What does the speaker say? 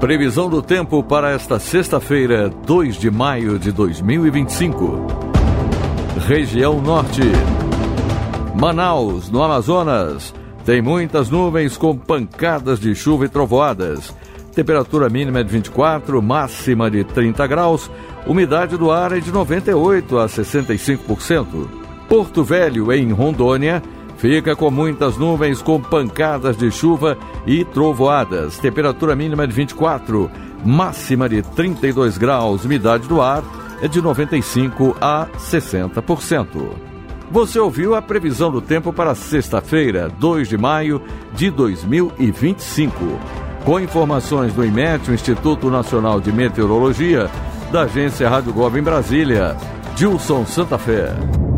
Previsão do tempo para esta sexta-feira, 2 de maio de 2025. Região Norte. Manaus, no Amazonas, tem muitas nuvens com pancadas de chuva e trovoadas. Temperatura mínima é de 24, máxima de 30 graus. Umidade do ar é de 98% a 65%. Porto Velho, em Rondônia, fica com muitas nuvens com pancadas de chuva e trovoadas. Temperatura mínima de 24, máxima de 32 graus. Umidade do ar é de 95% a 60%. Você ouviu a previsão do tempo para sexta-feira, 2 de maio de 2025. Com informações do IMET, o Instituto Nacional de Meteorologia, da Agência Rádio Globo em Brasília, Gilson Santa Fé.